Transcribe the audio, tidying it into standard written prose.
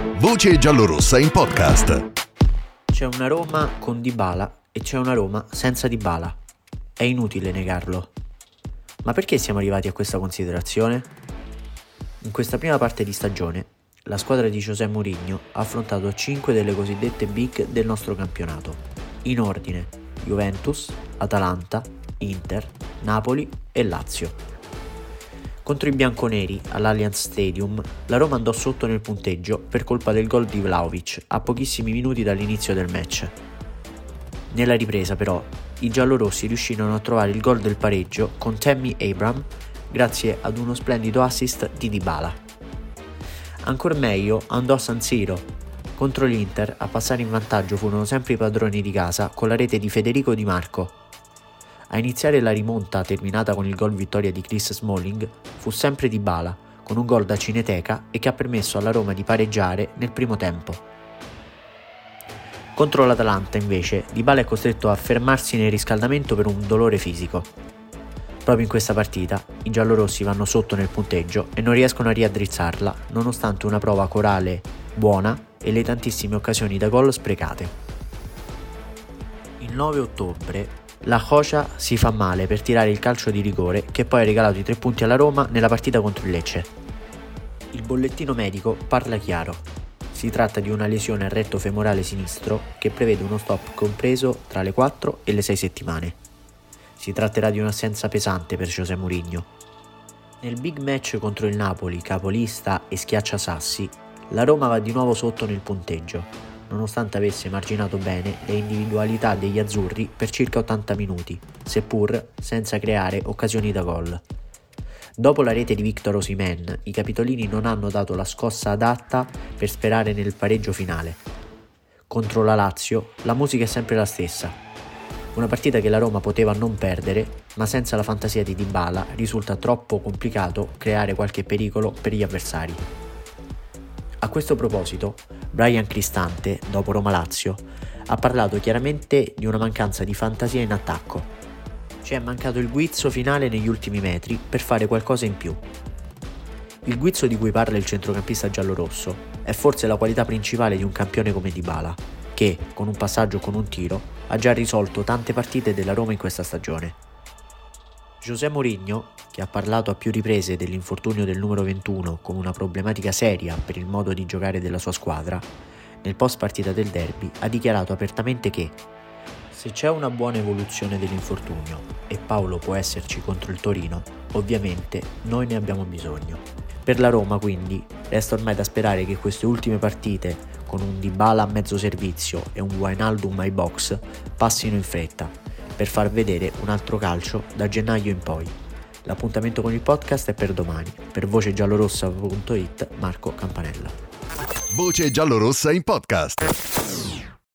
Voce giallorossa in podcast. C'è una Roma con Dybala e c'è una Roma senza Dybala. È inutile negarlo. Ma perché siamo arrivati a questa considerazione? In questa prima parte di stagione, la squadra di José Mourinho ha affrontato 5 delle cosiddette big del nostro campionato, in ordine: Juventus, Atalanta, Inter, Napoli e Lazio. Contro i bianconeri all'Allianz Stadium, la Roma andò sotto nel punteggio per colpa del gol di Vlahovic a pochissimi minuti dall'inizio del match. Nella ripresa, però, i giallorossi riuscirono a trovare il gol del pareggio con Tammy Abraham grazie ad uno splendido assist di Dybala. Ancor meglio andò a San Siro. Contro l'Inter a passare in vantaggio furono sempre i padroni di casa con la rete di Federico Di Marco. A iniziare la rimonta, terminata con il gol vittoria di Chris Smalling, fu sempre Dybala, con un gol da cineteca e che ha permesso alla Roma di pareggiare nel primo tempo. Contro l'Atalanta, invece, Dybala è costretto a fermarsi nel riscaldamento per un dolore fisico. Proprio in questa partita, i giallorossi vanno sotto nel punteggio e non riescono a riaddrizzarla, nonostante una prova corale buona e le tantissime occasioni da gol sprecate. Il 9 ottobre, la Jocia si fa male per tirare il calcio di rigore che poi ha regalato i 3 punti alla Roma nella partita contro il Lecce. Il bollettino medico parla chiaro. Si tratta di una lesione al retto femorale sinistro che prevede uno stop compreso tra le 4 e le 6 settimane. Si tratterà di un'assenza pesante per José Mourinho. Nel big match contro il Napoli, capolista e schiacciasassi, la Roma va di nuovo sotto nel punteggio, nonostante avesse marginato bene le individualità degli azzurri per circa 80 minuti, seppur senza creare occasioni da gol. Dopo la rete di Victor Osimhen, i capitolini non hanno dato la scossa adatta per sperare nel pareggio finale. Contro la Lazio, la musica è sempre la stessa. Una partita che la Roma poteva non perdere, ma senza la fantasia di Dybala risulta troppo complicato creare qualche pericolo per gli avversari. A questo proposito, Bryan Cristante, dopo Roma-Lazio, ha parlato chiaramente di una mancanza di fantasia in attacco. Ci è mancato il guizzo finale negli ultimi metri per fare qualcosa in più. Il guizzo di cui parla il centrocampista giallorosso è forse la qualità principale di un campione come Dybala, che, con un passaggio o con un tiro, ha già risolto tante partite della Roma in questa stagione. José Mourinho, che ha parlato a più riprese dell'infortunio del numero 21 come una problematica seria per il modo di giocare della sua squadra, nel post partita del derby ha dichiarato apertamente che se c'è una buona evoluzione dell'infortunio e Paolo può esserci contro il Torino, ovviamente noi ne abbiamo bisogno. Per la Roma quindi resta ormai da sperare che queste ultime partite con un Dybala a mezzo servizio e un Wijnaldum ai box passino in fretta per far vedere un altro calcio da gennaio in poi. L'appuntamento con il podcast è per domani. Per vocegiallorossa.it, Marco Campanella. Voce giallorossa in podcast.